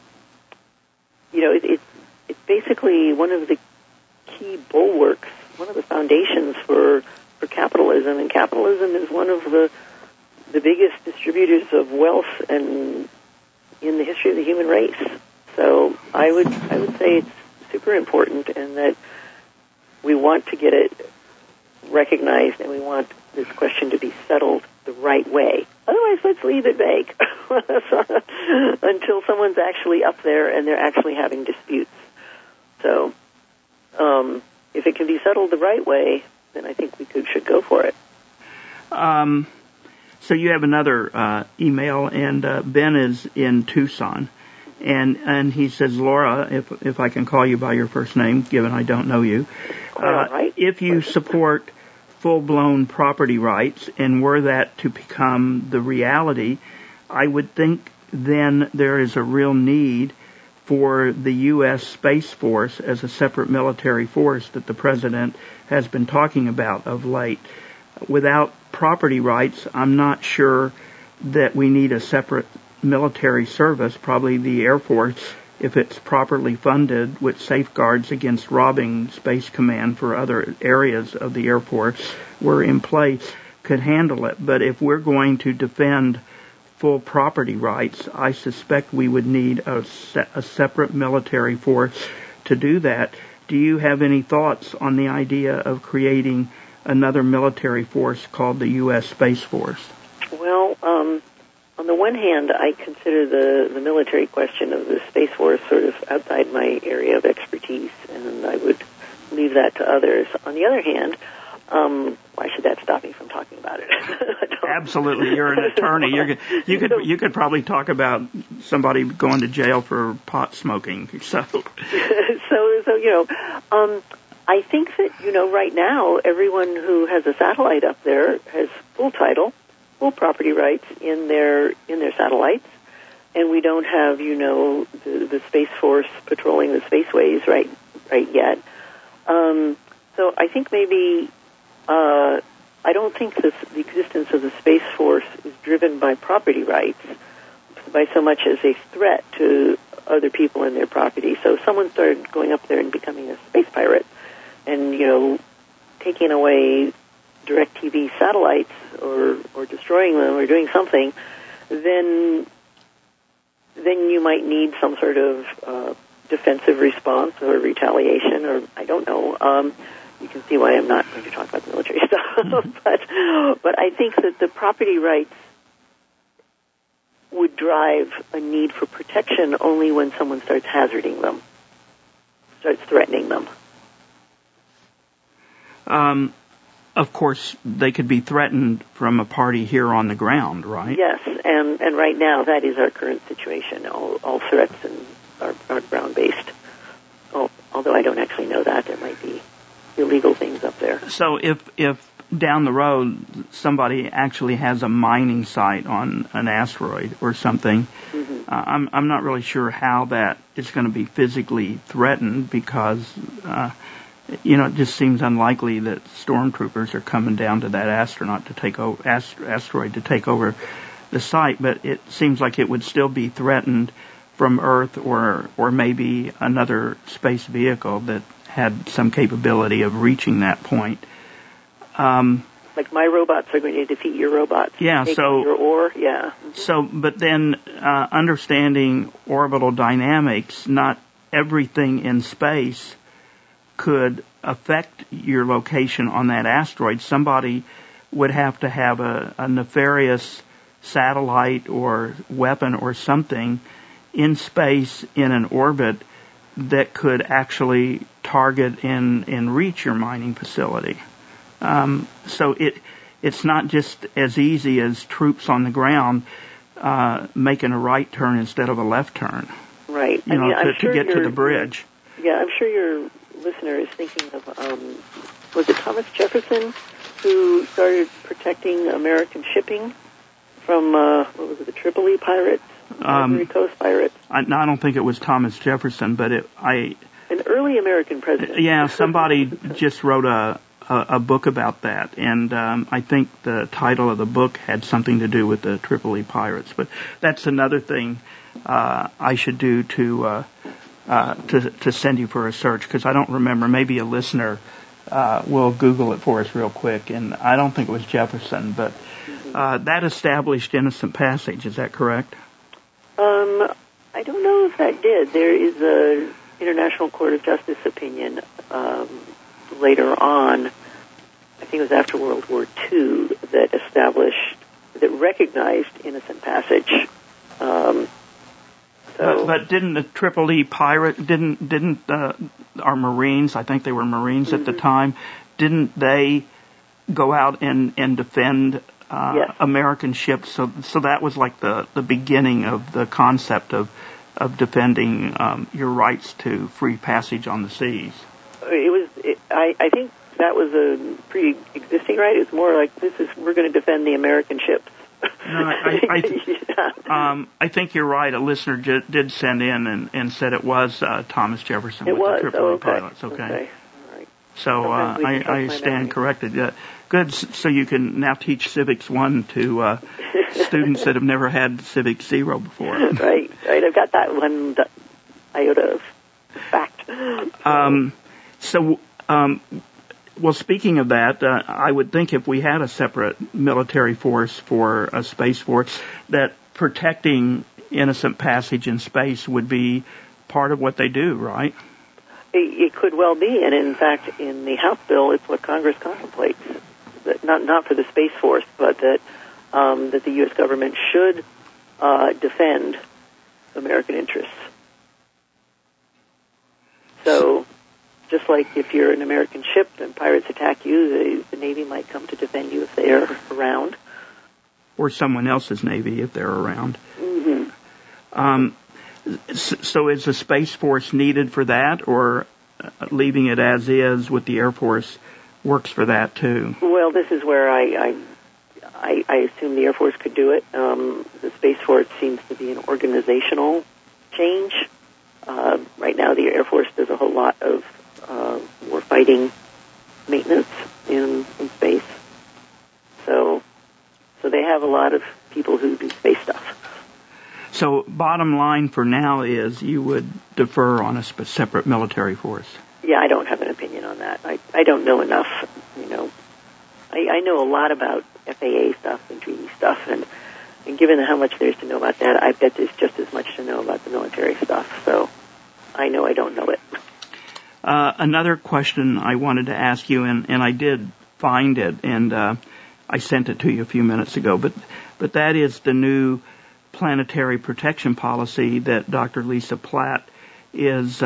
it's basically one of the key bulwarks, one of the foundations for capitalism, and capitalism is one of the biggest distributors of wealth and in the history of the human race. So I would say it's super important, and that we want to get it recognized, and we want this question to be settled the right way. Otherwise, let's leave it vague until someone's actually up there and they're actually having disputes. So if it can be settled the right way, then I think we should go for it. So you have another email, and Ben is in Tucson, and he says, Laura, if I can call you by your first name, given I don't know you, right. If you support full-blown property rights, and were that to become the reality, I would think then there is a real need for the U.S. Space Force as a separate military force that the President has been talking about of late. Without property rights, I'm not sure that we need a separate military service. Probably the Air Force, if it's properly funded with safeguards against robbing Space Command for other areas of the Air Force were in place, could handle it. But if we're going to defend full property rights, I suspect we would need a separate military force to do that. Do you have any thoughts on the idea of creating another military force called the U.S. Space Force? Well, on the one hand, I consider the military question of the Space Force sort of outside my area of expertise, and I would leave that to others. On the other hand, why should that stop me from talking about it? Absolutely, you're an attorney. You could probably talk about somebody going to jail for pot smoking. So I think that right now everyone who has a satellite up there has full title, full property rights in their satellites, and we don't have the Space Force patrolling the spaceways right yet. So I think maybe. I don't think the existence of the Space Force is driven by property rights, by so much as a threat to other people and their property. So if someone started going up there and becoming a space pirate and, taking away DirecTV satellites or destroying them or doing something, then you might need some sort of defensive response or retaliation, or I don't know. You can see why I'm not going to talk about the military stuff, but I think that the property rights would drive a need for protection only when someone starts hazarding them, starts threatening them. Of course, they could be threatened from a party here on the ground, right? Yes, and right now that is our current situation. All threats are ground-based. Although I don't actually know that. There might be illegal things up there. So if down the road somebody actually has a mining site on an asteroid or something, mm-hmm. I'm not really sure how that is going to be physically threatened, because it just seems unlikely that stormtroopers are coming down to that asteroid to take over the site. But it seems like it would still be threatened from Earth or maybe another space vehicle that had some capability of reaching that point. Right. Like my robots are going to defeat your robots. Yeah, Take so your ore, yeah. So, but then understanding orbital dynamics, not everything in space could affect your location on that asteroid. Somebody would have to have a nefarious satellite or weapon or something in space in an orbit that could actually target and reach your mining facility. So it's not just as easy as troops on the ground making a right turn instead of a left turn. Right. To get to the bridge. Yeah, I'm sure your listener is thinking of, was it Thomas Jefferson who started protecting American shipping from, the Tripoli pirates? Ivory Coast pirates? I don't think it was Thomas Jefferson, but an early American president. Yeah, somebody just wrote a book about that, and I think the title of the book had something to do with the Tripoli pirates. But that's another thing I should do to send you for a search, because I don't remember. Maybe a listener will Google it for us real quick, and I don't think it was Jefferson, but that established Innocent Passage. Is that correct? I don't know if that did. There is a International Court of Justice opinion later on, I think it was after World War II, that recognized Innocent Passage. But didn't the Tripoli pirate, didn't our Marines, I think they were Marines at the time, didn't they go out and defend yes. American ships? So that was like the beginning of the concept of defending your rights to free passage on the seas. I think that was a pre-existing right. It was more like we're going to defend the American ships. No, I think you're right. A listener did send in and said it was Thomas Jefferson with the Tripoli pilots. Okay. All right. So I stand corrected. Good. So you can now teach Civics 1 to students that have never had Civics 0 before. Right. I've got that one iota of fact. Well, speaking of that, I would think if we had a separate military force for a space force, that protecting innocent passage in space would be part of what they do, right? It could well be, and in fact, in the House bill, it's what Congress contemplates. That not for the Space Force, but that the U.S. government should defend American interests. So, just like if you're an American ship and pirates attack you, the Navy might come to defend you if they're around. Or someone else's Navy if they're around. Mm-hmm. So is the Space Force needed for that, or leaving it as is with the Air Force works for that too? Well, this is where I assume the Air Force could do it. The Space Force seems to be an organizational change. Right now, the Air Force does a whole lot of warfighting maintenance in space. So they have a lot of people who do space stuff. So bottom line for now is you would defer on a separate military force. Yeah, I don't have an opinion on that. I don't know enough. I know a lot about FAA stuff and treaty stuff, and given how much there is to know about that, I bet there's just as much to know about the military stuff. So I know I don't know it. Another question I wanted to ask you, and I did find it, and I sent it to you a few minutes ago, but that is the new planetary protection policy that Dr. Lisa Pratt is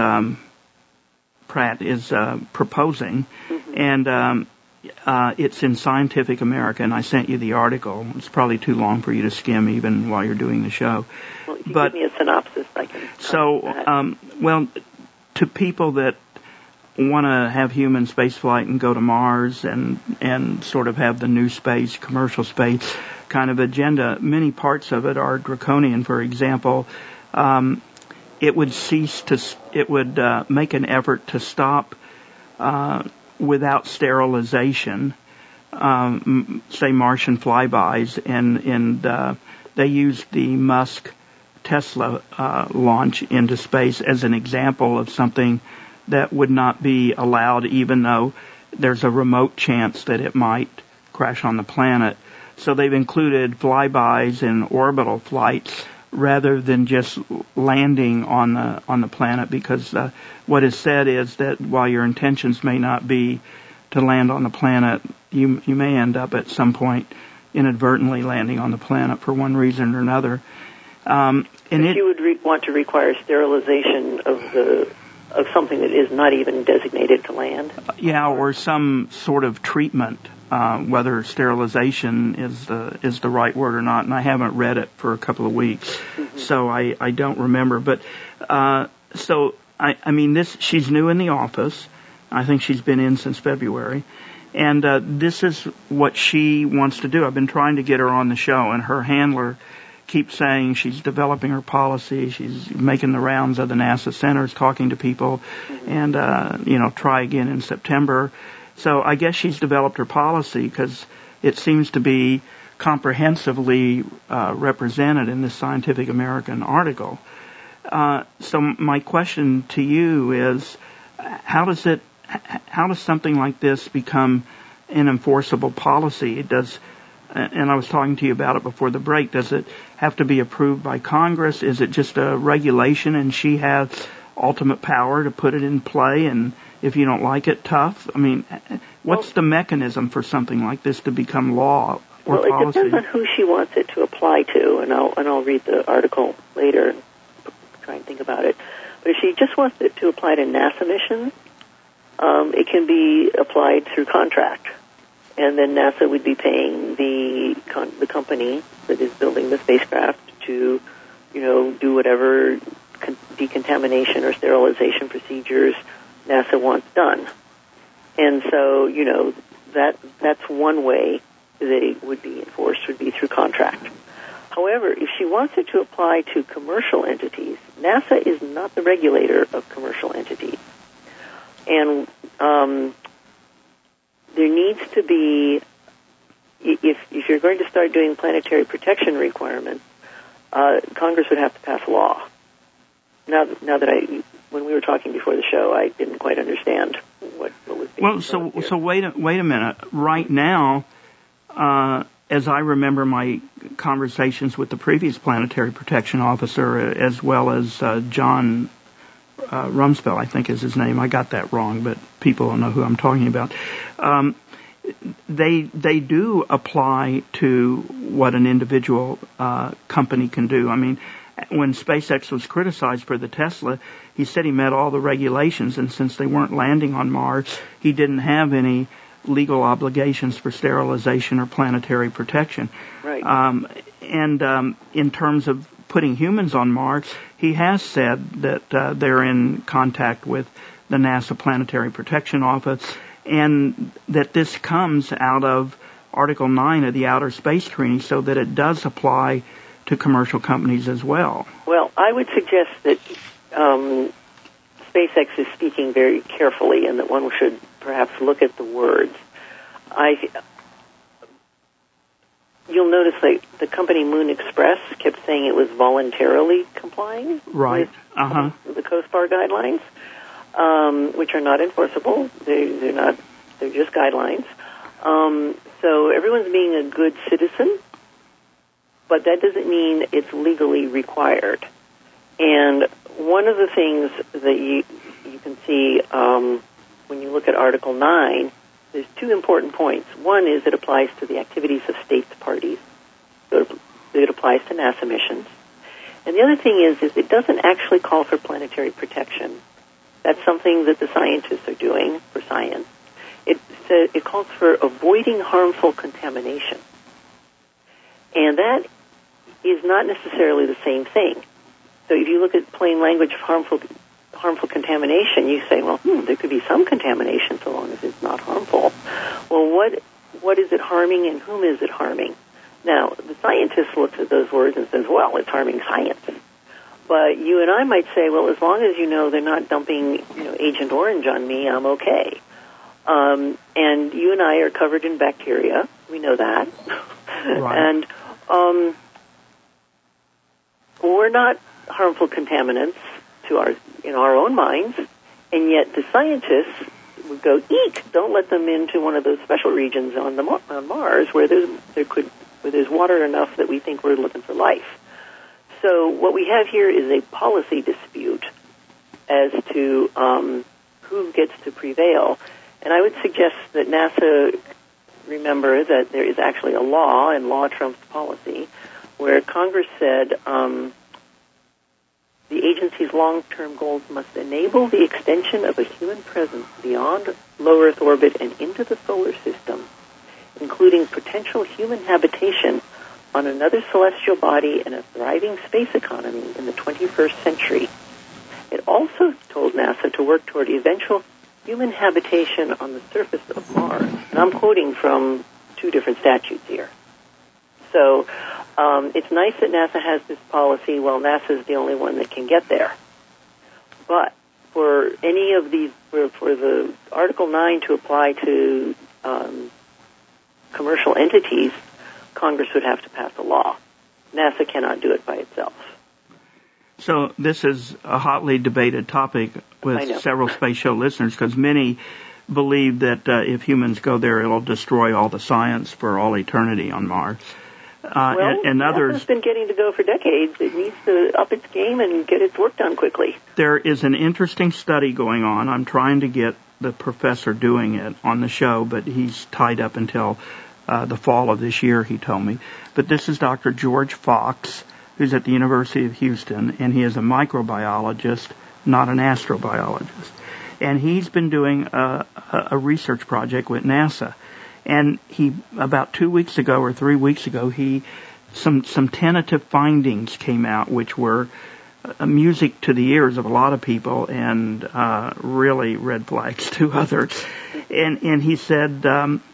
proposing, mm-hmm. and it's in Scientific American. I sent you the article. It's probably too long for you to skim even while you're doing the show. Well, if you give me a synopsis, I can. So, well, to people that want to have human spaceflight and go to Mars and sort of have the new space, commercial space kind of agenda, many parts of it are draconian. For example, it would make an effort to stop without sterilization, say Martian flybys, and they used the Musk Tesla launch into space as an example of something that would not be allowed, even though there's a remote chance that it might crash on the planet. So they've included flybys and orbital flights rather than just landing on the planet, because what is said is that while your intentions may not be to land on the planet, you may end up at some point inadvertently landing on the planet for one reason or another. And you would want to require sterilization of something that is not even designated to land? Yeah, or some sort of treatment, whether sterilization is the right word or not. And I haven't read it for a couple of weeks, so I don't remember. But I mean, she's new in the office. I think she's been in since February. And this is what she wants to do. I've been trying to get her on the show, and her handler keeps saying she's developing her policy, she's making the rounds of the NASA centers, talking to people, and, try again in September. So I guess she's developed her policy because it seems to be comprehensively represented in this Scientific American article. So my question to you is, how does something like this become an enforceable policy? And I was talking to you about it before the break. Does it have to be approved by Congress? Is it just a regulation and she has ultimate power to put it in play, and if you don't like it, tough? I mean, what's the mechanism for something like this to become law or policy? Well, it depends on who she wants it to apply to, and I'll read the article later and try and think about it. But if she just wants it to apply to NASA missions, it can be applied through contract. And then NASA would be paying the company that is building the spacecraft to, do whatever decontamination or sterilization procedures NASA wants done. And so, that's one way that it would be enforced, would be through contract. However, if she wants it to apply to commercial entities, NASA is not the regulator of commercial entities. And there needs to be, if you're going to start doing planetary protection requirements, Congress would have to pass law. Now that when we were talking before the show, I didn't quite understand what was being said. So wait a minute. Right now, as I remember my conversations with the previous planetary protection officer, as well as John Rumsfeld, I think is his name. I got that wrong, but people will know who I'm talking about. They do apply to what an individual company can do. I mean, when SpaceX was criticized for the Tesla, he said he met all the regulations, and since they weren't landing on Mars, he didn't have any legal obligations for sterilization or planetary protection. Right. And in terms of putting humans on Mars, he has said that they're in contact with the NASA Planetary Protection Office, and that this comes out of Article 9 of the Outer Space Treaty, so that it does apply to commercial companies as well. Well, I would suggest that SpaceX is speaking very carefully, and that one should perhaps look at the words. You'll notice that the company Moon Express kept saying it was voluntarily complying with the COSPAR guidelines, which are not enforceable. They're just guidelines. So everyone's being a good citizen, but that doesn't mean it's legally required. And one of the things that you can see when you look at Article 9, there's two important points. One is it applies to the activities of states parties. So it applies to NASA missions. And the other thing is it doesn't actually call for planetary protection. That's something that the scientists are doing for science. It calls for avoiding harmful contamination. And that is not necessarily the same thing. So if you look at plain language of harmful contamination, you say, well, there could be some contamination so long as it's not harmful. Well, what is it harming and whom is it harming? Now, the scientist looks at those words and says, well, it's harming science. But you and I might say, well, as long as they're not dumping Agent Orange on me, I'm okay. And you and I are covered in bacteria. We know that. Right. And we're not harmful contaminants in our own minds, and yet the scientists would go, eek! Don't let them into one of those special regions on Mars where there's water enough that we think we're looking for life. So what we have here is a policy dispute as to who gets to prevail. And I would suggest that NASA remember that there is actually a law, and law trumps policy, where Congress said the agency's long-term goals must enable the extension of a human presence beyond low Earth orbit and into the solar system, including potential human habitation on another celestial body and a thriving space economy in the 21st century. It also told NASA to work toward eventual human habitation on the surface of Mars. And I'm quoting from two different statutes here. So it's nice that NASA has this policy. Well, NASA's the only one that can get there. But for any of these, for the Article 9 to apply to commercial entities, Congress would have to pass a law. NASA cannot do it by itself. So this is a hotly debated topic with several space show listeners, because many believe that if humans go there, it'll destroy all the science for all eternity on Mars. And others NASA's been getting to go for decades. It needs to up its game and get its work done quickly. There is an interesting study going on. I'm trying to get the professor doing it on the show, but he's tied up until the fall of this year, he told me. But this is Dr. George Fox, who's at the University of Houston, and he is a microbiologist, not an astrobiologist. And he's been doing a research project with NASA. And he, about 2 weeks ago or 3 weeks ago, some tentative findings came out, which were music to the ears of a lot of people and really red flags to others. And he said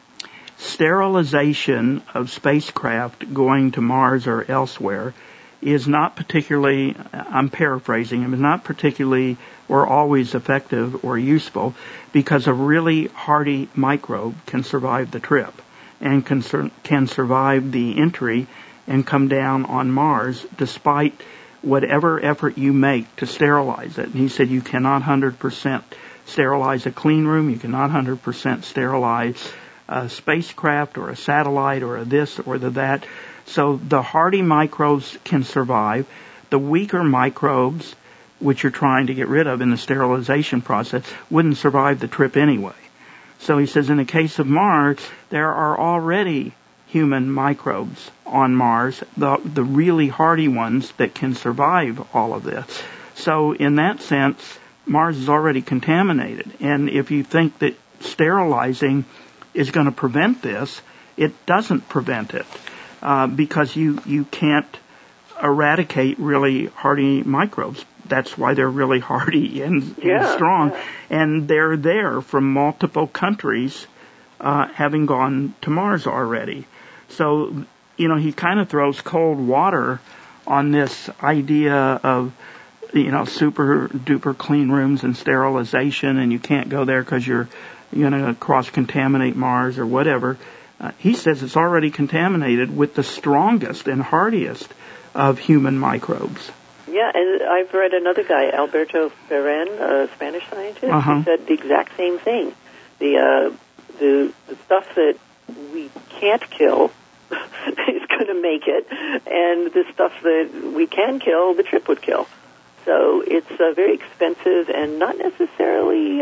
sterilization of spacecraft going to Mars or elsewhere is not particularly, I'm paraphrasing him, is not particularly or always effective or useful, because a really hardy microbe can survive the trip and can survive the entry and come down on Mars despite whatever effort you make to sterilize it. And he said you cannot 100% sterilize a clean room, you cannot 100% sterilize a spacecraft or a satellite or a this or the that. So the hardy microbes can survive. The weaker microbes, which you're trying to get rid of in the sterilization process, wouldn't survive the trip anyway. So he says in the case of Mars, there are already human microbes on Mars, the really hardy ones that can survive all of this. So in that sense, Mars is already contaminated. And if you think that sterilizing is going to prevent this, it doesn't prevent it. Because you can't eradicate really hardy microbes. That's why they're really hardy and strong. Yeah. And they're there from multiple countries, having gone to Mars already. So, he kind of throws cold water on this idea of, super duper clean rooms and sterilization, and you can't go there because you're going to cross-contaminate Mars or whatever. He says it's already contaminated with the strongest and hardiest of human microbes. Yeah, and I've read another guy, Alberto Ferren, a Spanish scientist, who said the exact same thing. The stuff that we can't kill is going to make it, and the stuff that we can kill, the trip would kill. So it's very expensive and not necessarily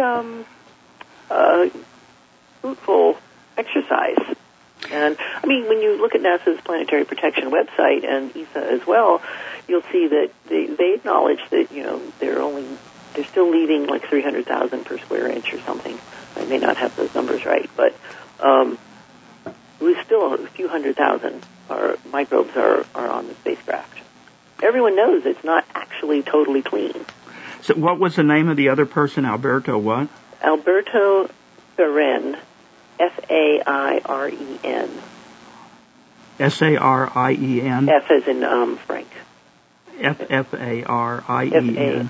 fruitful exercise. And, when you look at NASA's Planetary Protection website and ESA as well, you'll see that they acknowledge that, they're still leaving like 300,000 per square inch or something. I may not have those numbers right, but we still a few 100,000 microbes are on the spacecraft. Everyone knows it's not actually totally clean. So what was the name of the other person, Alberto what? Alberto Ferren. F-A-I-R-E-N. S-A-R-I-E-N? F as in Frank. F-F-A-R-I-E-N.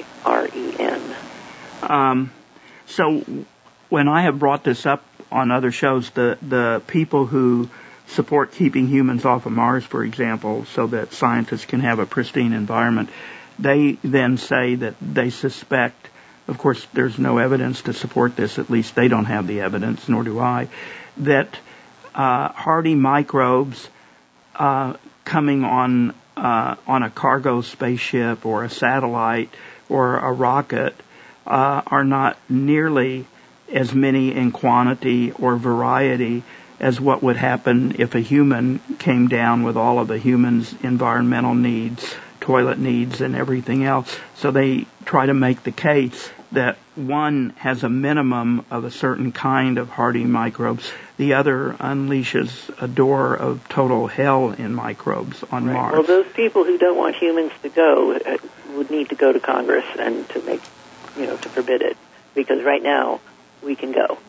F-A-I-R-E-N. So when I have brought this up on other shows, the people who support keeping humans off of Mars, for example, so that scientists can have a pristine environment, they then say that they suspect of course there's no evidence to support this, at least they don't have the evidence, nor do I, that hardy microbes coming on a cargo spaceship or a satellite or a rocket are not nearly as many in quantity or variety as what would happen if a human came down with all of a human's environmental needs, toilet needs, and everything else. So they try to make the case that one has a minimum of a certain kind of hardy microbes. The other unleashes a door of total hell in microbes on Mars. Well, those people who don't want humans to go would need to go to Congress and to make, to forbid it, because right now we can go.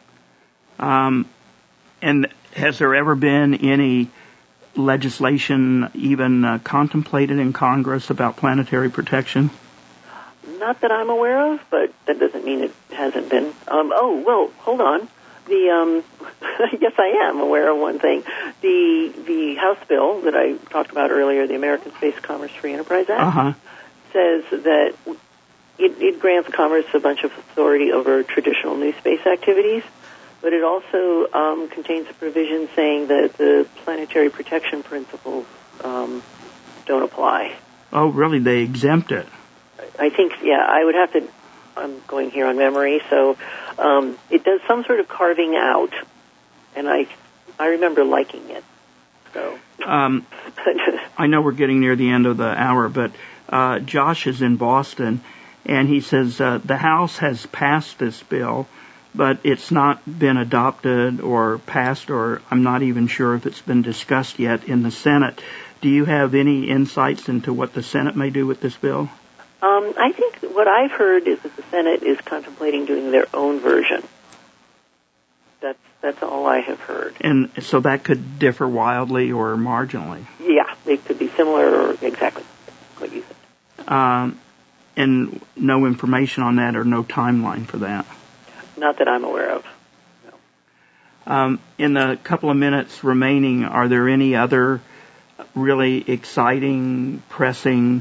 And has there ever been any legislation even contemplated in Congress about planetary protection? Not that I'm aware of, but that doesn't mean it hasn't been. Hold on. Yes, I am aware of one thing. The House bill that I talked about earlier, the American Space Commerce Free Enterprise Act, says that it grants Congress a bunch of authority over traditional new space activities, but it also contains a provision saying that the planetary protection principles don't apply. Oh, really? They exempt it? I think, I would have to, I'm going here on memory, so it does some sort of carving out, and I remember liking it. So I know we're getting near the end of the hour, but Josh is in Boston, and he says the House has passed this bill, but it's not been adopted or passed, or I'm not even sure if it's been discussed yet in the Senate. Do you have any insights into what the Senate may do with this bill? I think what I've heard is that the Senate is contemplating doing their own version. That's all I have heard. And so that could differ wildly or marginally? Yeah, they could be similar or exactly what you said. And no information on that or no timeline for that? Not that I'm aware of. No. In the couple of minutes remaining, are there any other really exciting, pressing,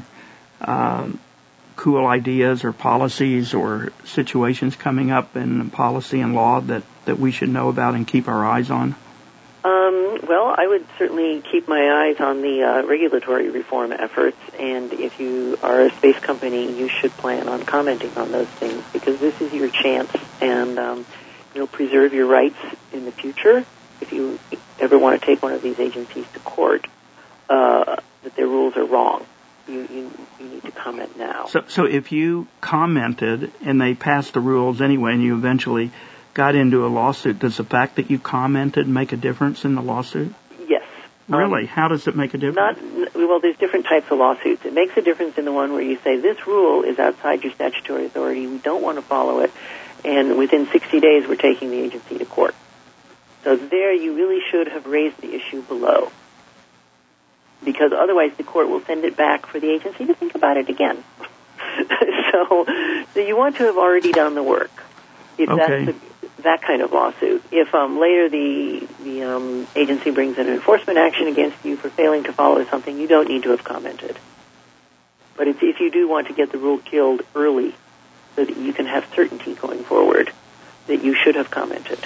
cool ideas or policies or situations coming up in policy and law that we should know about and keep our eyes on? Well, I would certainly keep my eyes on the regulatory reform efforts, and if you are a space company, you should plan on commenting on those things, because this is your chance, and you'll preserve your rights in the future if you ever want to take one of these agencies to court, that their rules are wrong. You need to comment now. So if you commented and they passed the rules anyway and you eventually got into a lawsuit, does the fact that you commented make a difference in the lawsuit? Yes. Really? How does it make a difference? Well, there's different types of lawsuits. It makes a difference in the one where you say, this rule is outside your statutory authority, we don't want to follow it, and within 60 days we're taking the agency to court. So there you really should have raised the issue below, because otherwise the court will send it back for the agency to think about it again. So you want to have already done the work. If that's that kind of lawsuit. If later the agency brings an enforcement action against you for failing to follow something, you don't need to have commented. But if you do want to get the rule killed early so that you can have certainty going forward, that you should have commented.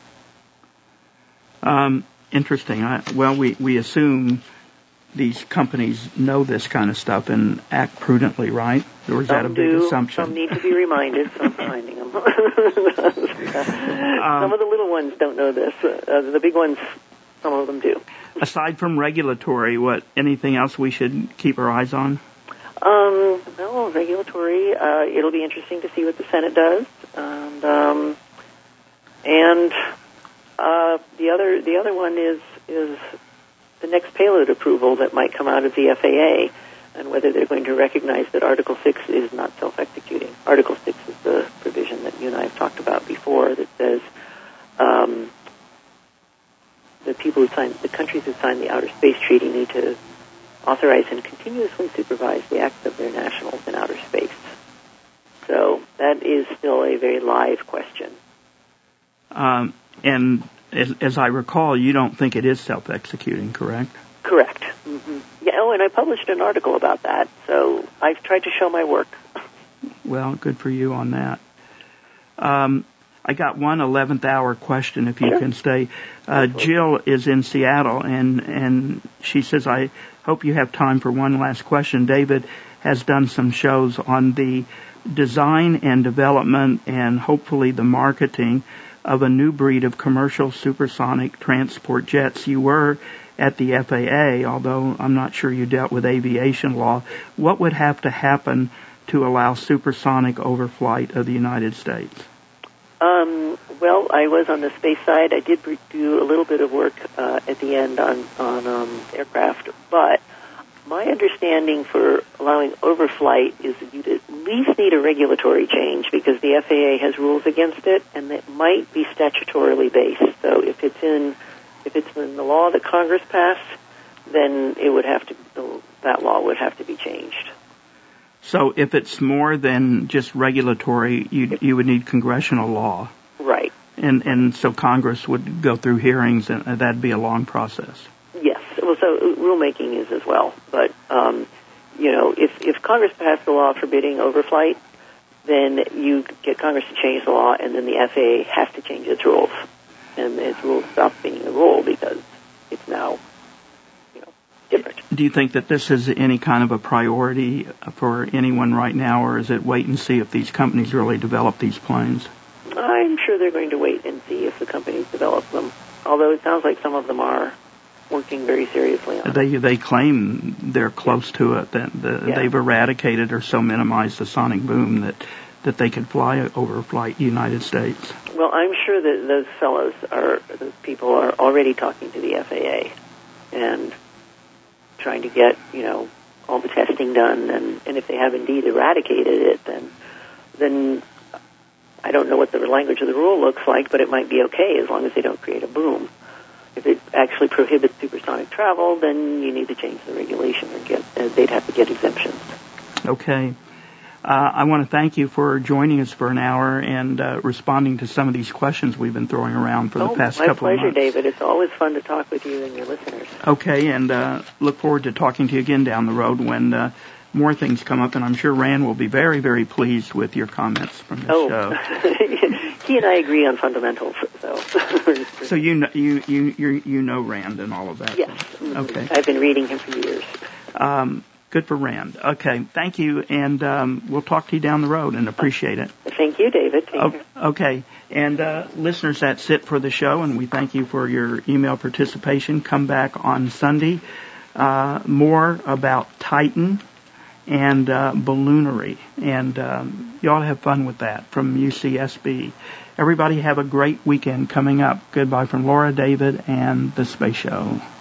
Interesting. We assume these companies know this kind of stuff and act prudently, right? Or is that a big assumption? Some need to be reminded, some finding them. Some of the little ones don't know this. The big ones, some of them do. Aside from regulatory, anything else we should keep our eyes on? Well, regulatory, it'll be interesting to see what the Senate does. And the other one is the next payload approval that might come out of the FAA, and whether they're going to recognize that Article 6 is not self-executing. Article 6 is the provision that you and I have talked about before that says the countries who signed the Outer Space Treaty need to authorize and continuously supervise the acts of their nationals in outer space. So that is still a very live question. And as I recall, you don't think it is self-executing, correct? Correct. Mm-hmm. Yeah. Oh, and I published an article about that, so I've tried to show my work. Well, good for you on that. I got one 11th hour question, if you can stay. Jill is in Seattle, and she says, I hope you have time for one last question. David has done some shows on the design and development and hopefully the marketing of a new breed of commercial supersonic transport jets. You were at the FAA, although I'm not sure you dealt with aviation law. What would have to happen to allow supersonic overflight of the United States? Well, I was on the space side. I did do a little bit of work at the end on aircraft, but my understanding for allowing overflight is that you'd at least need a regulatory change because the FAA has rules against it, and it might be statutorily based. So if it's in the law that Congress passed, then it would have to that law would have to be changed. So if it's more than just regulatory, you would need congressional law. Right. And so Congress would go through hearings, and that'd be a long process. Yes. Well, so rulemaking is as well. But, if Congress passed the law forbidding overflight, then you get Congress to change the law, and then the FAA has to change its rules. And its rules stop being a rule because it's now different. Do you think that this is any kind of a priority for anyone right now, or is it wait and see if these companies really develop these planes? I'm sure they're going to wait and see if the companies develop them, although it sounds like some of them are working very seriously on it. They claim they're close to it, that they've eradicated or so minimized the sonic boom that they could overflight the United States. Well, I'm sure that those people are already talking to the FAA and trying to get, all the testing done, and if they have indeed eradicated it, then I don't know what the language of the rule looks like, but it might be okay as long as they don't create a boom. If it actually prohibits supersonic travel, then you need to change the regulation or they'd have to get exemptions. Okay. I want to thank you for joining us for an hour and responding to some of these questions we've been throwing around for the past couple of months. My pleasure, David. It's always fun to talk with you and your listeners. Okay, and look forward to talking to you again down the road when more things come up, and I'm sure Rand will be very, very pleased with your comments from this show. He and I agree on fundamentals. So you know Rand and all of that? Yes. Okay. I've been reading him for years. Good for Rand. Okay, thank you, and we'll talk to you down the road and appreciate it. Thank you, David. Okay, and listeners, that's it for the show, and we thank you for your email participation. Come back on Sunday. More about Titan and balloonery, and you ought to have fun with that from UCSB. Everybody have a great weekend coming up. Goodbye from Laura, David, and the Space Show.